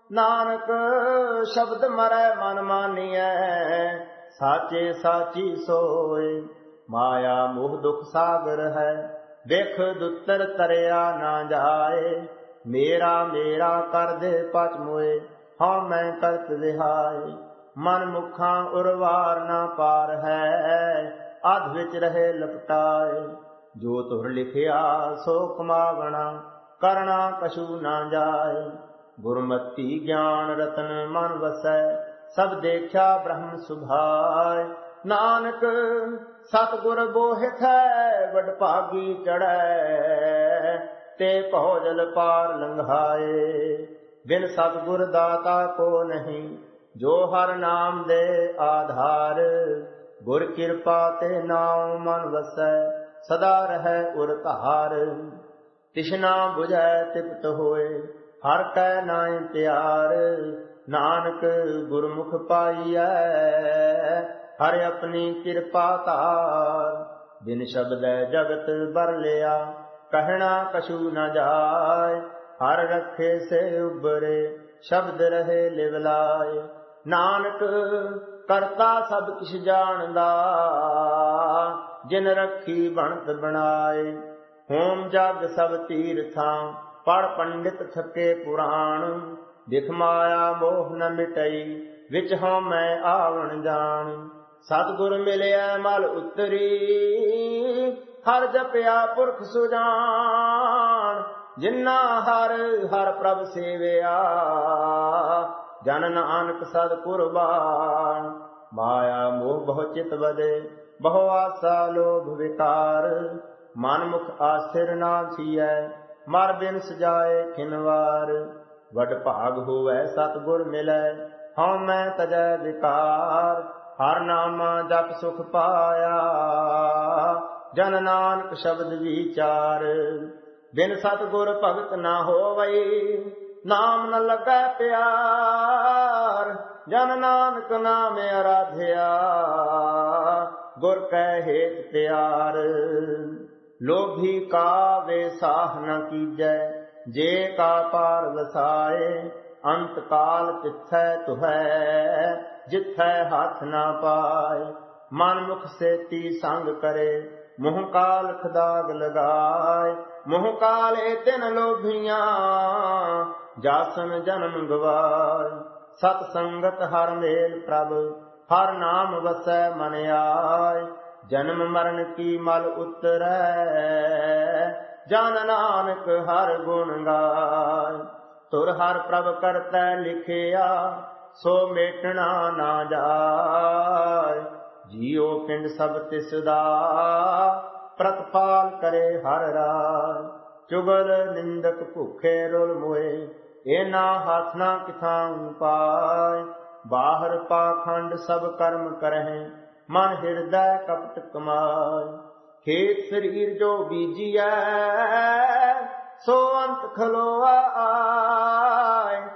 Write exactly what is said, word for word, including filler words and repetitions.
नानक शब्द मरै मन मानिए, साचे साची सोए। माया मोह दुख सागर है, बिख दुतर तरिया ना जाए। मेरा मेरा कर दे पच मोए, हाँ मैं करत विहाए। मन मुखा उर्वार ना पार है, अध विच रहे लपटाए। जो तुर लिखिया सो कमावना, करना कछु ना जाए। गुरमति ज्ञान रतन मन वसै, सब देखा ब्रह्म सुभाए। नानक सतगुर बोहित है, वड भागी चढ़ै। ते भौजल पार लंघाए, बिन सतगुर दाता को नहीं। जो हर नाम दे आधार, गुर कृपा ते नाम मन वसै। सदा रहै उर धार, तिष्णा बुझै तिप्त होए। हर कै नाय प्यार, नानक गुरमुख पाइयै। हर अपनी कृपा धार, बिन शब्द जगत बर लिया। कहना कछु न जाय, हर रखे से उबरे। शब्द रहे लिवलाए, नानक करता सब किछ जानदा। जिन रखी बनत बनाए, होम जग सब तीर्थां। पढ़ पंडित थके पुराण, दिख माया मोह न मिटई। विच हों मैं आवण जान, सतगुर मिलिया मल उतरी। हर जपया पुरख सुजान, जिन्ना हर हर प्रभ सेविया। जन नानक सद कुरबान, माया मोह बहु चित बदे। बहु आशा लोभ विकार, मन मुख आसिर ना थियै। मर बिन सजाए खिनवार, वड भाग होवै सतगुर मिलै। हाँ मैं तजै विकार, हर नामा जप सुख पाया। जन नानक शब्द विचार, बिन सतगुर भगत न होवै। नाम न लगै प्यार, जन नानक नाम आराध्या। गुर कै हेत प्यार, लोभी का वे साह न कीजै। जे का पार वसाए, अंत काल तिथै तुहै। जिथै हाथ न पाए, मन मुख सेती संग करे। मुँह काल खदाग लगाए, मुँह काले तिन लोभियां। जासन जन्म गवाए, सत संगत हर मेल प्रभ। हर नाम वसै मन आए, जन्म मरण की मल उतरै। जन नानक हर गुण गाय, तुर हर प्रभ करतै लिखिया। सो मेटना ना जाय, जियो पिंड सब तिसदा। प्रतिपाल करे हर राय, चुगल निंदक भूखे रोल मोए। एना हाथ ना किथां पाय, बाहर पाखंड सब कर्म करहि। मन हृदय कपट कमाय, खेत शरीर जो बीजिया। सो अंत खलोआ आय,